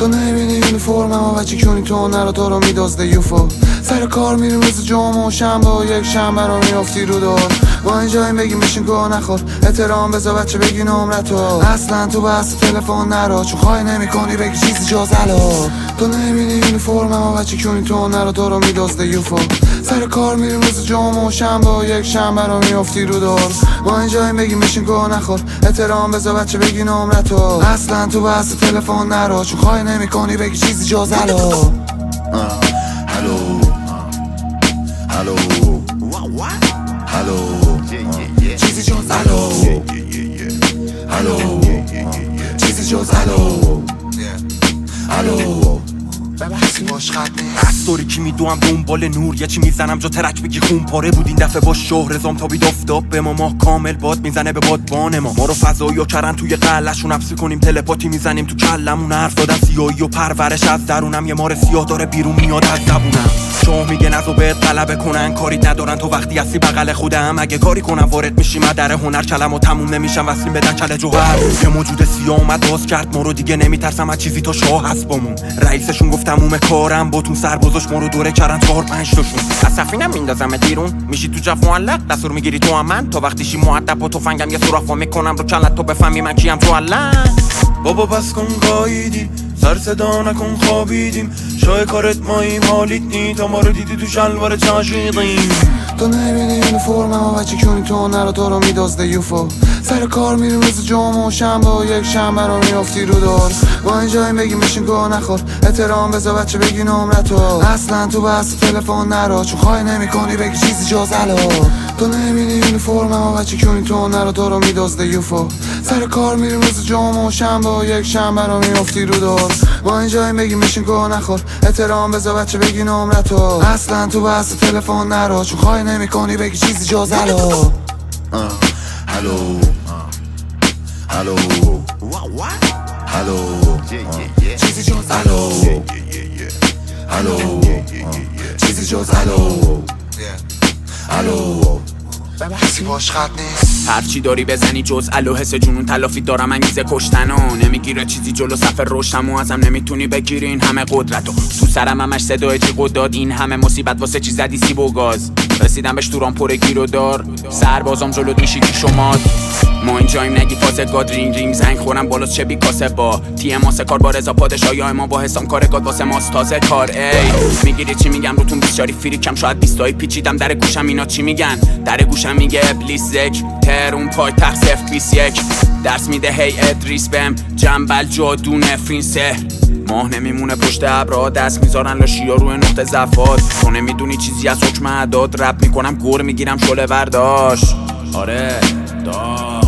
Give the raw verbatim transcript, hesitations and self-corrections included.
تو نمیبینی یونیفرمم و بچه کیونی تو نرا تو رو میدازده یوفو سر کار میریم روز جمعه و شنبه و یک شنبه رو میافتی رو دار ما اینجاییم بگیم بشین گوه نخور احترام بذار بچه بگی نمرتو اصلا تو بحث تلفن نرا چون خواهی نمی کنی بگی چیزی جز الو تو نمیبینی یونیفرمم و بچه کیونی تو نرا تو رو میدازده یوفو سر کار میریم روز جمعه و شنبه و یک شنبه رو میافتی رو دار ما اینجاییم بگیم بشین گوه نخور احترام بذار بچه بگی نمرتو اصلا تو بحث تلفن نرا چون خواهی نمی کنی بگی چیزی جز الو الو الو الو چیزی جز الو الو چیزی جز الو الو ببحثی باش خط نیست استوری کی میدوام دنبال نور یه چی میزنم جا ترک بگی خون پاره بود این دفعه با شهر زام تا بید افتاب به ما ماه کامل باد میزنه به بادبان ما ما رو فضایی و کرن توی قلشون حبسی کنیم تلپاتی میزنیم تو کلمون حرف دادن سیاهی و پرورش از درونم یه مار سیاه داره بیرون میاد از زبونم شاه میگه نزو بهت غلبه کنن کاری ندارن تو وقتی هستی بغل خودم اگه کاری کنم وارد میشی مدر هنر کلمو تموم نمیشم وصلیم بدن کله جوهر یه موجود سیاه اومد باز کرد ما رو دیگه نمیترسم از چیزی تا شاه هست بامون رئیسشون گفت تموم کارم باتون سربازاش ما رو دوره کردن چهار پنج تاشون از سفینم میندازم بیرون میشی تو جف معلق دستور میگیری تو هم من تا وقتی شی مؤدب با تفنگم یه سوراخ میکنم رو کلت تو بفهمی من کیم تو علن بابا بس کن قایدی سر صدا نکن خوابیدیم شای کارت ماییم حالیت نی تا ما رو دیدی تو شلوار چاشیدیم تو نمیبینی یونیفرمم و بچه کیونی تو نرا تو رو میدازده یوفو سر کار میریم روز جمعه و شنبه و یک شنبه رو میافتی رو دار ما اینجاییم بگیم بشین گوه نخور احترام بذار بچه بگی نمرتو اصلا تو بحث تلفن نرا چون خواهی نمی کنی بگی چیزی جز الو تو نمیبینی یونیفرمم و بچه کیونی تو نرا تو رو میدازده یوفو سر کار میریم روز جمعه و شنبه و یک شنبه رو میافتی رو دار ما اینجاییم بگیم بشین گوه نخور احترام بذار بچه بگی نمرتو اصلا تو بحث تلفن نرا چون خواهی نمی کنی بگی چیزی جز الو الو الو الو چیزی جز الو الو چیزی جز الو الو ببحثی باش خط نیست هر چی داری بزنی جز الو حس جنون تلافی دارم انگیزه کشتنو نمیگیره چیزی جلو صف رشدمو ازم نمیتونی بگیری این همه قدرتو تو سرم همش صدای جیغ و داد این همه مصیبت واسه چی زدی سیب و گاز رسیدم بهش تو رامپور گیر و دار سربازام جلوت میشی کی شماد ما اینجاییم نگی فاز گاد رینگ رینگ زنگ خورم بالاست چه بی کاسه با تی ام کار با رضا پادشاهی ما با حسام کار گاد واسه ماست تازه کار ای میگیری چی میگم روتون بیچاری فریکم شاید بیستایی پیچیدم در گوشم اینا چی میگن در گوشم میگه ابلیس زک ترون پای تخت صفر بیست یک درس میده هی ادریس بهم جنبل جادو نفرین سه ماه نمیمونه پشت ابرا دست میذارن لاشیا روی نقطه زفات تو نمیدونی چیزی از حکم اعداد رپ میکنم گور میگیرم شله برداشت آره داش